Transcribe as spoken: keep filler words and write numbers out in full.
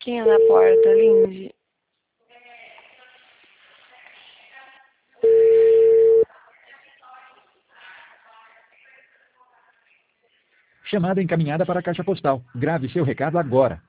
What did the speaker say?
caixinha na porta, Lindy. Chamada encaminhada para a caixa postal. Grave seu recado agora.